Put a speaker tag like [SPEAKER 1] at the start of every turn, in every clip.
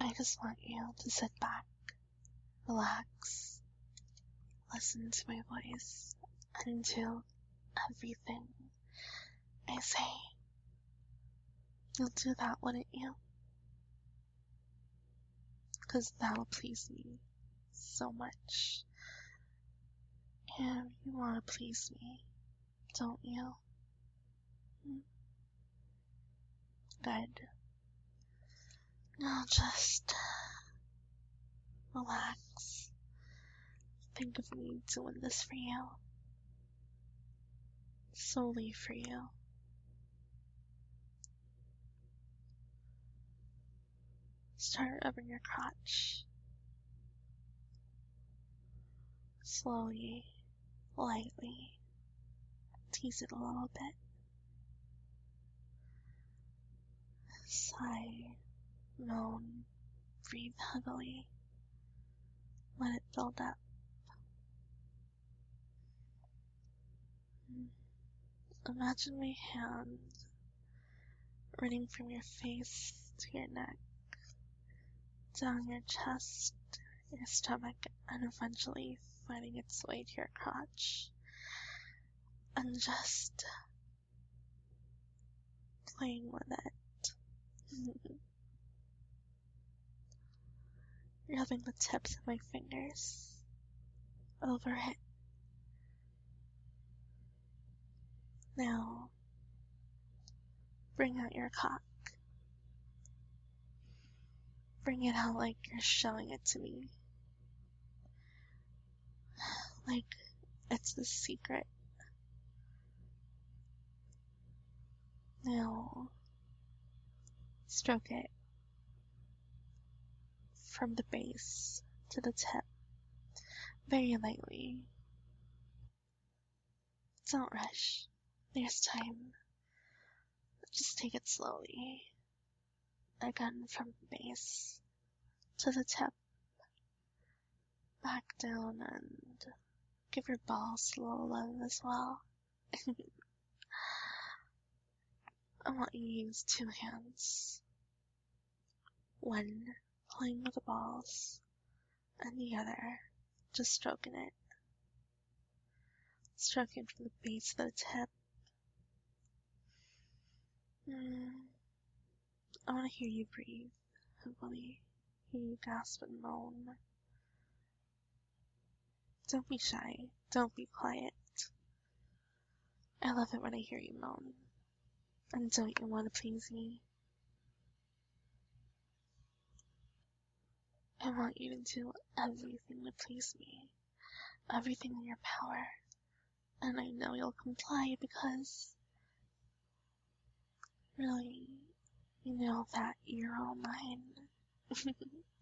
[SPEAKER 1] I just want you to sit back, relax, listen to my voice, and do everything I say. You'll do that, wouldn't you? 'Cause that'll please me so much. And you wanna please me, don't you? Good. Now just relax. Think of me doing this for you. Solely for you. Start rubbing your crotch. Slowly, lightly. Tease it a little bit. Sigh, moan, breathe heavily. Let it build up. Imagine my hand running from your face to your neck, down your chest, your stomach, and eventually finding its way to your crotch. And just playing with it. Rubbing the tips of my fingers over it. Now, bring out your cock. Bring it out like you're showing it to me. Like it's the secret. Now, stroke it from the base to the tip, very lightly. Don't rush. There's time. Just take it slowly. Again from the base to the tip. Back down and give your balls a little love as well. I want you to use 2 hands. One playing with the balls, and the other just stroking it. Stroking from the base to the tip. I want to hear you breathe, heavily, hear you gasp and moan. Don't be shy, don't be quiet. I love it when I hear you moan. And don't you want to please me? I want you to do everything to please me. Everything in your power. And I know you'll comply because really, you know that you're all mine.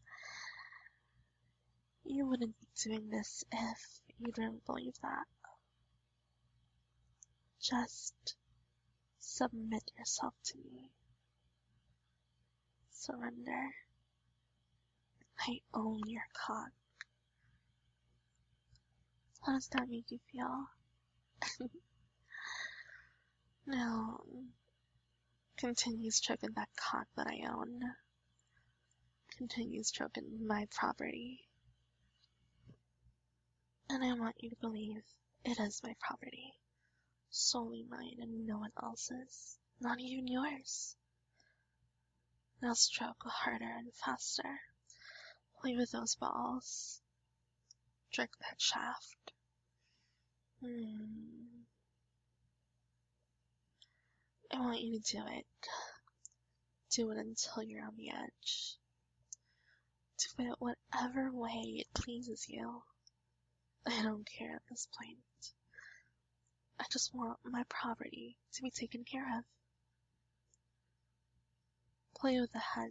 [SPEAKER 1] You wouldn't be doing this if you didn't believe that. Just submit yourself to me. Surrender. I own your cock. How does that make you feel? Now, continue stroking that cock that I own. Continue stroking my property. And I want you to believe it is my property. Solely mine and no one else's. Not even yours. Now stroke harder and faster. Play with those balls. Jerk that shaft. I want you to do it. Do it until you're on the edge. Do it whatever way it pleases you. I don't care at this point. I just want my property to be taken care of. Play with the head.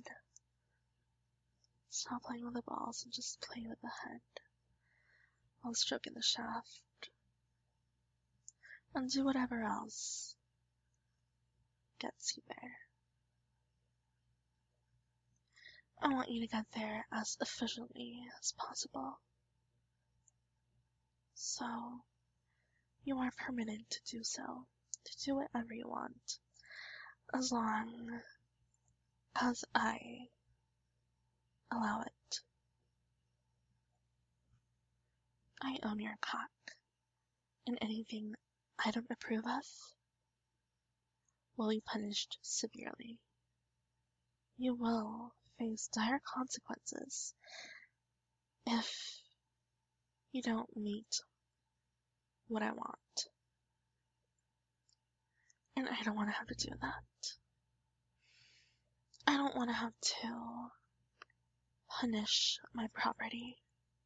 [SPEAKER 1] Stop playing with the balls and just play with the head. While stroking the shaft. And do whatever else gets you there. I want you to get there as efficiently as possible. So, you are permitted to do so, to do whatever you want, as long as I allow it. I own your cock, and anything I don't approve of will be punished severely. You will face dire consequences if you don't meet what I want. And I don't want to have to do that. I don't want to have to punish my property.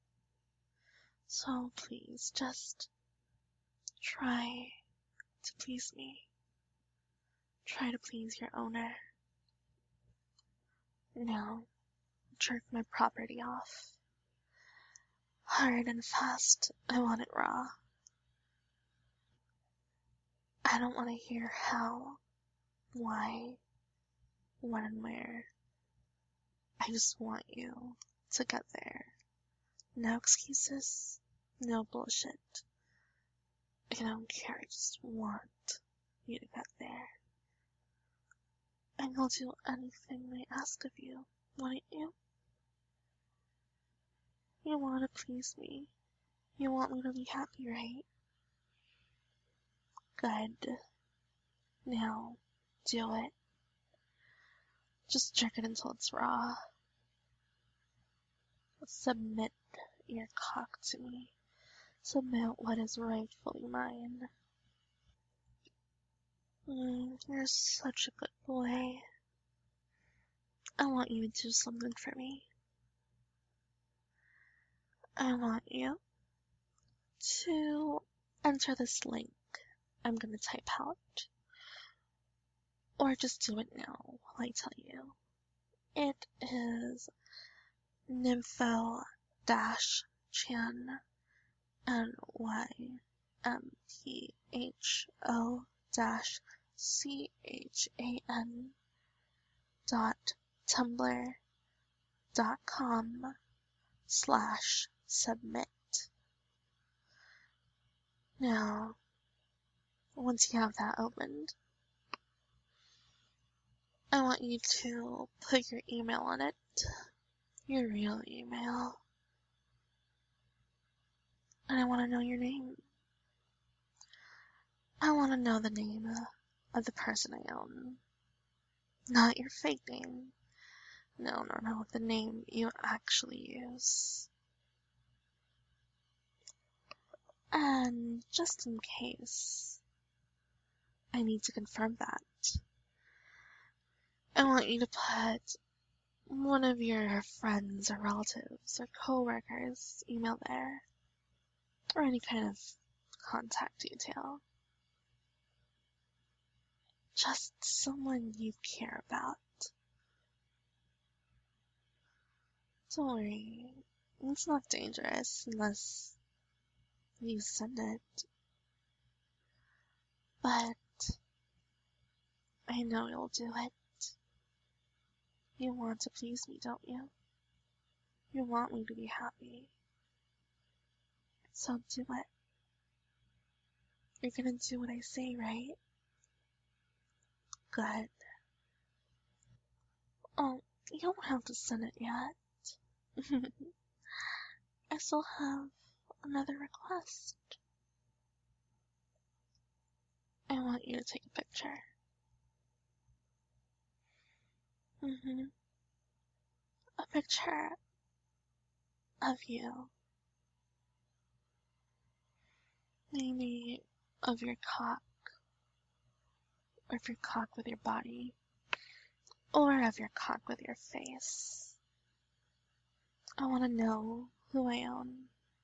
[SPEAKER 1] So please, just try to please me. Try to please your owner. Now, jerk my property off. Hard and fast, I want it raw. I don't want to hear how, why, when and where. I just want you to get there. No excuses, no bullshit. I don't care, I just want you to get there. And you'll do anything they ask of you, wouldn't you? You want to please me. You want me to be happy, right? Good. Now, do it. Just jerk it until it's raw. Submit your cock to me. Submit what is rightfully mine. You're such a good boy. I want you to do something for me. I want you to enter this link I'm gonna type out. Or just do it now while I tell you. It is nympho-chan, nympho-chan.tumblr.com/submit. Now, once you have that opened, I want you to put your email on it, your real email, and I want to know your name. I want to know the name of the person I own, not your fake name. No, the name you actually use. And just in case I need to confirm that, I want you to put one of your friends or relatives or coworkers' email there, or any kind of contact detail. Just someone you care about. Don't worry, it's not dangerous unless you send it. But I know you'll do it. You want to please me, don't you? You want me to be happy. So do it. You're gonna do what I say, right? Good. Oh, you don't have to send it yet. I still have another request. I want you to take a picture. A picture of you. Maybe of your cock, or of your cock with your body, or of your cock with your face. I want to know who I own.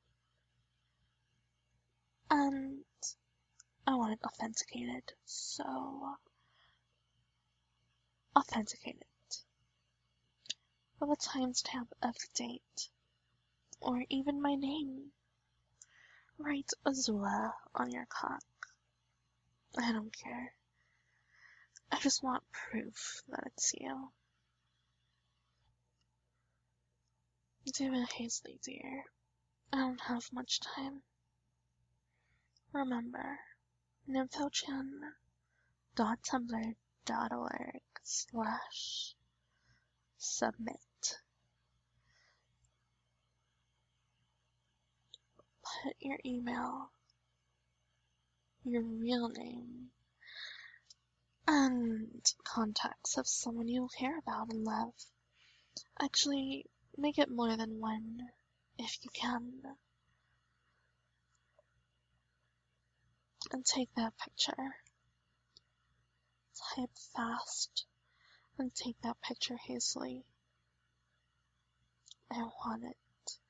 [SPEAKER 1] And I want it authenticated, so authenticate it. With a timestamp of the date, or even my name. Write Azula on your cock. I don't care. I just want proof that it's you. David Hazley, dear, I don't have much time. Remember, nympho-chan.tumblr.org/submit. your email, your real name, and contacts of someone you care about and love. Actually, make it more than one, if you can. And take that picture. Type fast and take that picture hastily. I want it.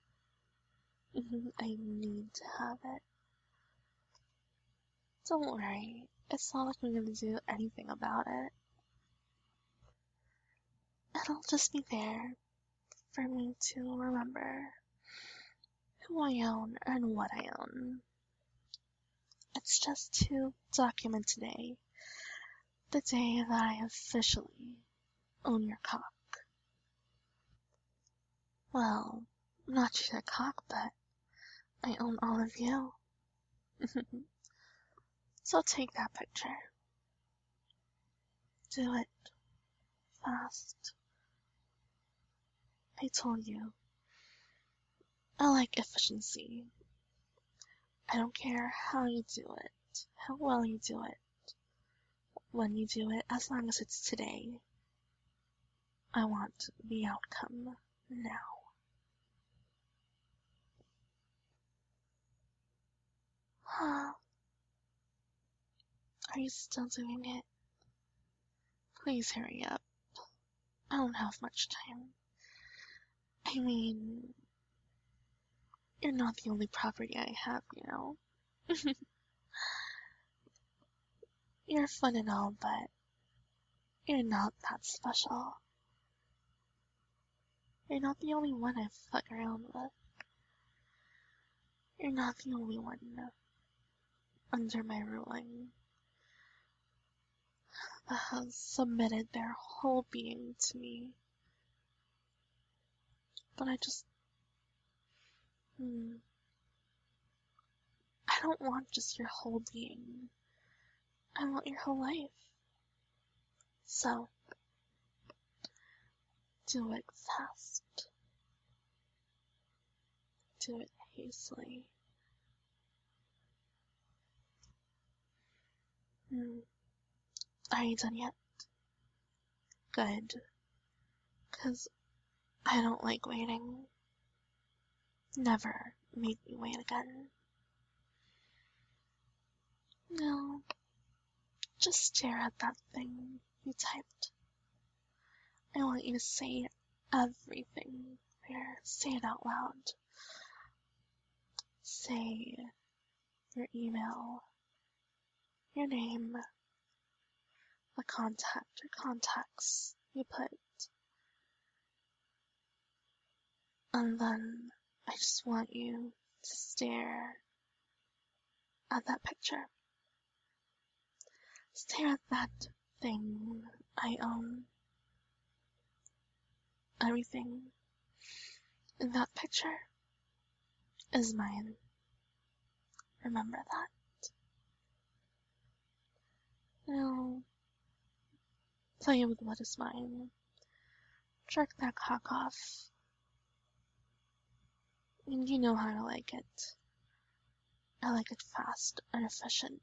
[SPEAKER 1] I need to have it. Don't worry, it's not like I'm gonna do anything about it. It'll just be there for me to remember who I own and what I own. It's just to document today, the day that I officially own your cock. Well, not just your cock, but I own all of you. So take that picture. Do it fast. I told you, I like efficiency. I don't care how you do it, how well you do it, when you do it, as long as it's today. I want the outcome now. Huh? Are you still doing it? Please hurry up. I don't have much time. I mean, you're not the only property I have, you know? You're fun and all, but you're not that special. You're not the only one I fuck around with. You're not the only one under my ruling that has submitted their whole being to me. But I don't want just your whole being. I want your whole life. So, do it fast. Do it hastily. Are you done yet? Good. 'Cause I don't like waiting. Never make me wait again. No. Just stare at that thing you typed. I want you to say everything there. Say it out loud. Say your email, your name, the contact or contacts you put. And then I just want you to stare at that picture. Stare at that thing I own. Everything in that picture is mine. Remember that. Now, play with what is mine. Jerk that cock off. And you know how I like it. I like it fast and efficient.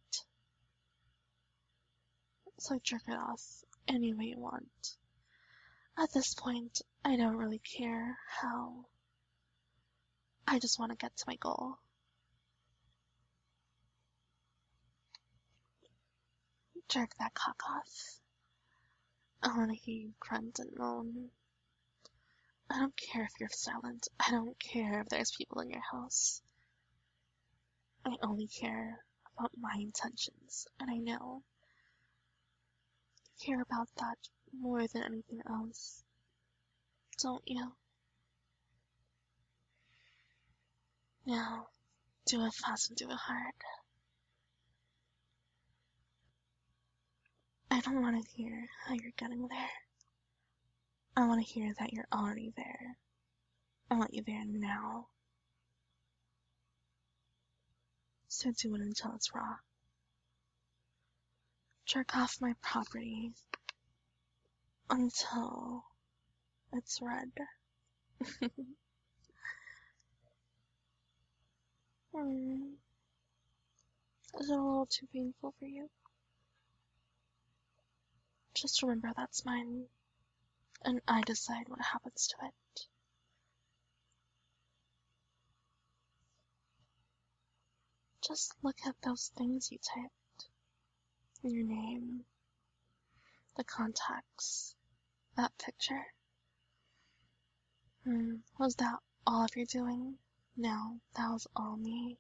[SPEAKER 1] So jerk it off any way you want. At this point, I don't really care how. I just want to get to my goal. Jerk that cock off. I want to hear you grunt and moan. I don't care if you're silent. I don't care if there's people in your house. I only care about my intentions, and I know you care about that more than anything else. Don't you? Now, do it fast and do it hard. I don't want to hear how you're getting there. I want to hear that you're already there. I want you there now. So do it until it's raw. Jerk off my property until it's red. Hmm. Is it a little too painful for you? Just remember that's mine, and I decide what happens to it. Just look at those things you typed. Your name, the contacts, that picture. Was that all of your doing? No, that was all me.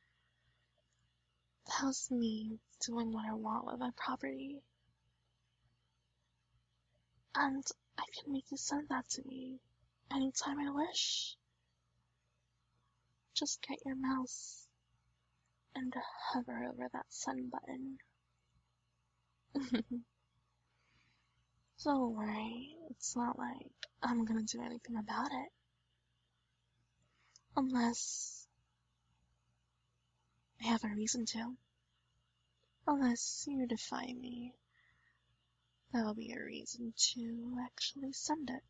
[SPEAKER 1] That was me doing what I want with my property. And I can make you send that to me anytime I wish. Just get your mouse and hover over that send button. Don't worry, it's not like I'm gonna do anything about it. Unless I have a reason to. Unless you defy me. That'll be a reason to actually send it.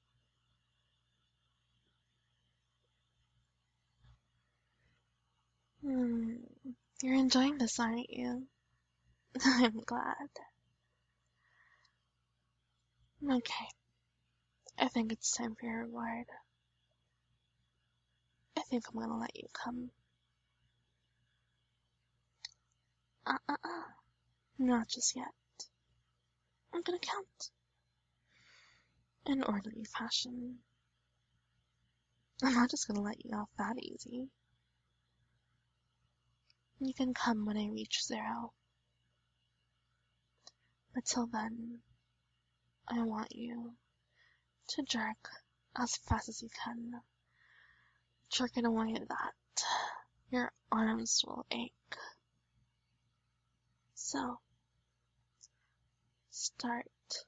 [SPEAKER 1] You're enjoying this, aren't you? I'm glad. Okay, I think it's time for your reward. I think I'm gonna let you come. Not just yet. I'm gonna count. In orderly fashion. I'm not just gonna let you off that easy. You can come when I reach 0. But till then, I want you to jerk as fast as you can. Jerk in a way that your arms will ache. So, start.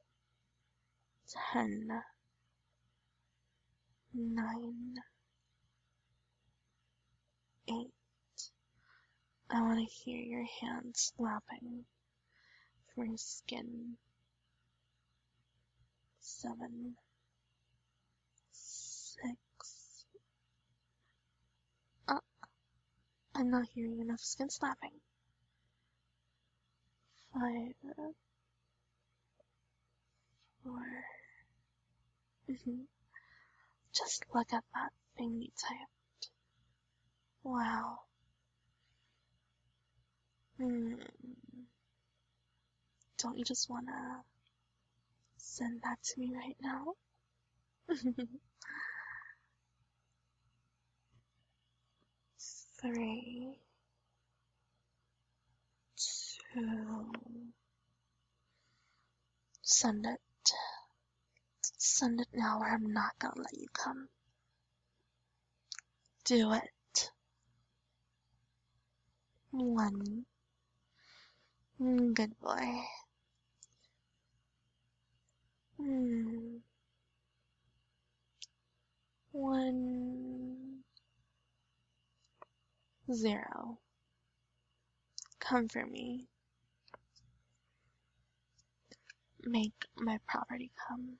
[SPEAKER 1] 10, 9, 8. I want to hear your hands lapping through your skin. 7, 6. I'm not hearing enough skin slapping. 5, 4. Just look at that thing you typed. Wow. Don't you just wanna send that to me right now? 3, 2. Send it. Send it now or I'm not gonna let you come. Do it. 1. Good boy. 1, 0. Come for me. Make my property come.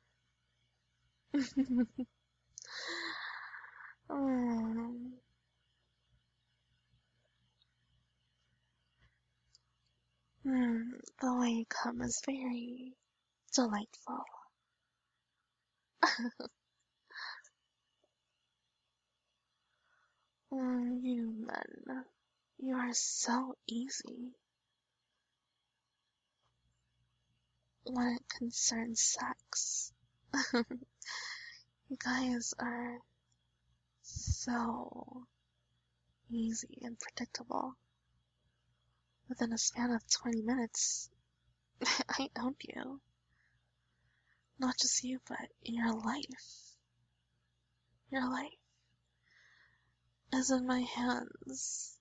[SPEAKER 1] The way you come is very delightful. You men, you are so easy. When it concerns sex, you guys are so easy and predictable. Within a span of 20 minutes, I owned you. Not just you, but your life. Your life is in my hands.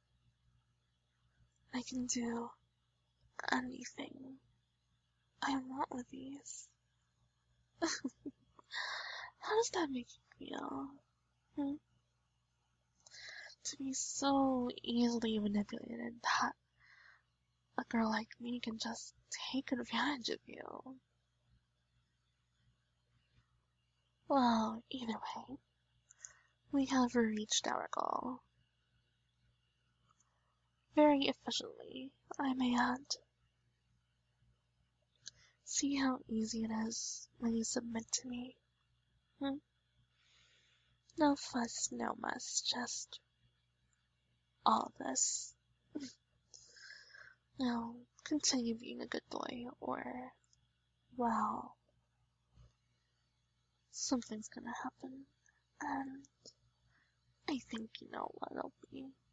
[SPEAKER 1] I can do anything I want with these. How does that make you feel? To be so easily manipulated that a girl like me can just take advantage of you. Well, either way, we have reached our goal. Very efficiently, I may add. See how easy it is when you submit to me? Hmm? No fuss, no muss, just all this. Now, continue being a good boy, or, well, something's gonna happen, and I think you know what it'll be.